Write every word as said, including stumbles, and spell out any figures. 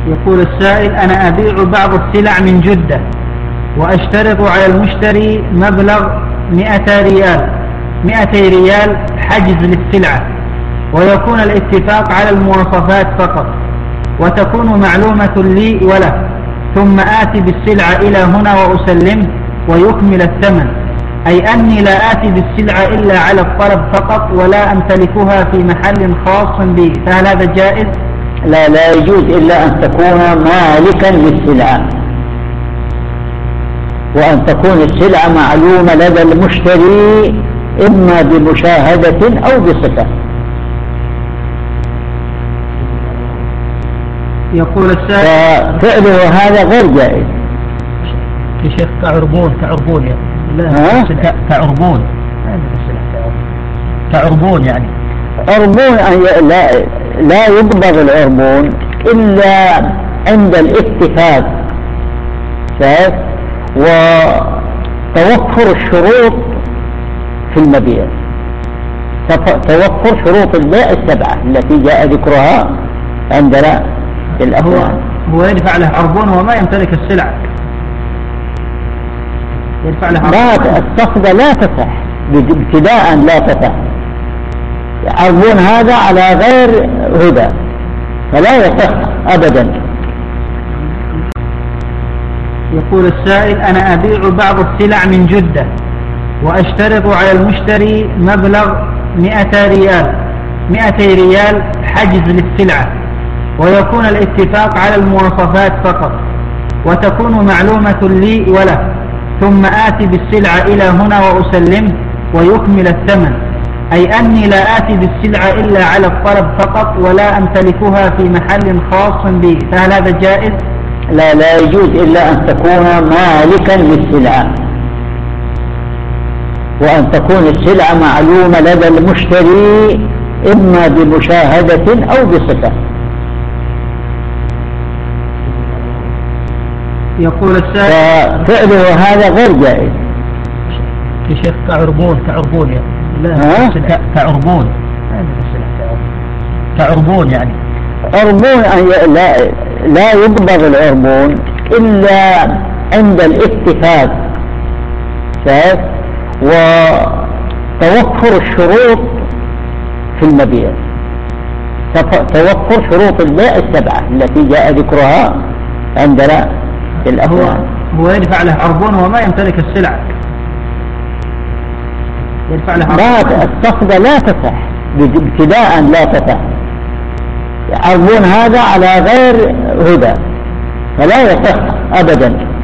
يقول السائل: أنا أبيع بعض السلع من جدة وأشترط على المشتري مبلغ مئة ريال مئتي ريال حجز للسلعة، ويكون الاتفاق على المواصفات فقط، وتكون معلومة لي وله، ثم آتي بالسلعة إلى هنا وأسلمه ويكمل الثمن، أي أني لا آتي بالسلعة إلا على الطلب فقط ولا أمتلكها في محل خاص بي، فهل هذا جائز؟ لا لا يجوز إلا أن تكون مالكا للسلعة، وأن تكون السلعة معلومة لدى المشتري إما بمشاهدة أو بصفة. يقول السائل: ففعله هذا غير جائز يا شيخ. كعربون كعربون يعني لا كعربون كعربون يعني عربون لا, لا يقبض العربون إلا عند الاتفاق شايف، وتوفر الشروط في المبيع، توفر شروط البيع السبعة التي جاء ذكرها عندنا في الأهوال. هو يدفع له عربون وما يمتلك السلع، يدفع له عربون. لا، الصفقة لا تصح ابتداء، لا تصح. عربون هذا على غير هدى فلا يصح أبدا. يقول السائل: أنا أبيع بعض السلع من جدة وأشترط على المشتري مبلغ مئة ريال مئتي ريال حجز للسلعة، ويكون الاتفاق على المواصفات فقط، وتكون معلومة لي وله، ثم آتي بالسلعة إلى هنا وأسلمه ويكمل الثمن، أي أني لا آتي بالسلعة إلا على الطلب فقط ولا أمتلكها في محل خاص بي، فهل هذا جائز؟ لا لا يجوز إلا أن تكون مالكا للسلعة، وأن تكون السلعة معلومة لدى المشتري إما بمشاهدة أو بصفة. يقول السائل: ففعله هذا غير جائز يا شيخ. كعربون كعربون يعني لا كعربون كعربون يعني عربون لا, لا يقبض العربون إلا عند الاتفاق شايف، وتوفر الشروط في المبيع، توفر شروط البيع السبعة التي جاء ذكرها عندنا في الأهوال. هو يدفع له عربون وما يمتلك السلع، يدفع له عربون. لا، الصفقة لا تصح ابتداء، لا تصح. عربون هذا على غير هدى فلا يصح أبدا.